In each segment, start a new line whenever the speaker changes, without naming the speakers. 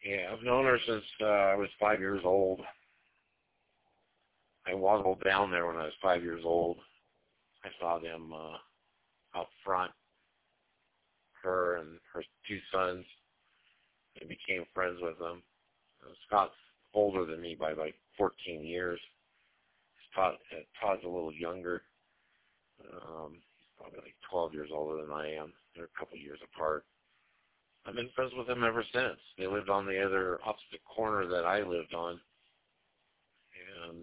Yeah, I've known her since I was 5 years old. I waddled down there when I was 5 years old. I saw them out front, her and her two sons, and became friends with them. Scott's older than me by like 14 years. Todd's a little younger. He's probably like 12 years older than I am. They're a couple years apart. I've been friends with them ever since. They lived on the other opposite corner that I lived on. And,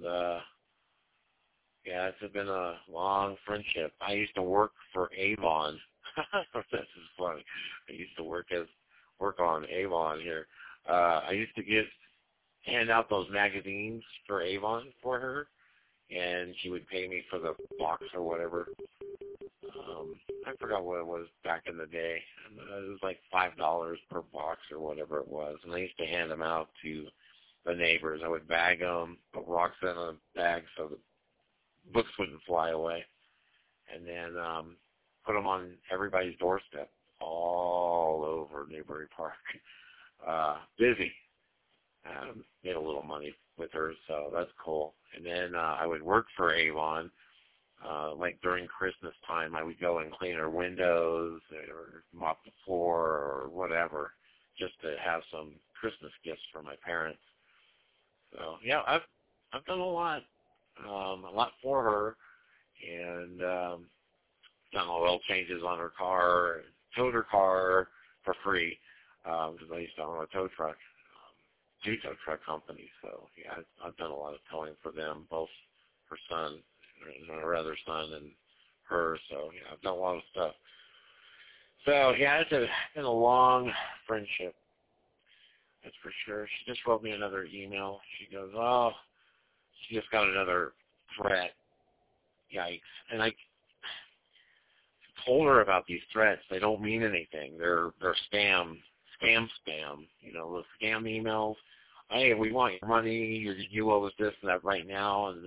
yeah, it's been a long friendship. I used to work for Avon. This is funny. I used to work on Avon here. I used to hand out those magazines for Avon for her, and she would pay me for the box or whatever. I forgot what it was back in the day. It was like $5 per box or whatever it was, and I used to hand them out to the neighbors. I would bag them, put rocks in a bag so the books wouldn't fly away, and then put them on everybody's doorstep all over Newbury Park. Busy. Made a little money with her, so that's cool. And then I would work for Avon. Like during Christmas time, I would go and clean her windows or mop the floor or whatever, just to have some Christmas gifts for my parents. So yeah, I've done a lot for her, and done oil changes on her car, towed her car for free because I used to own a tow truck, two tow truck companies. So yeah, I've done a lot of towing for them, both her son, or other son, and her. So yeah, I've done a lot of stuff. So yeah, it's been a long friendship. That's for sure. She just wrote me another email. She goes, "Oh, she just got another threat. Yikes!" And I told her about these threats. They don't mean anything. They're spam. You know, those scam emails. Hey, we want your money. You owe us this and that right now, and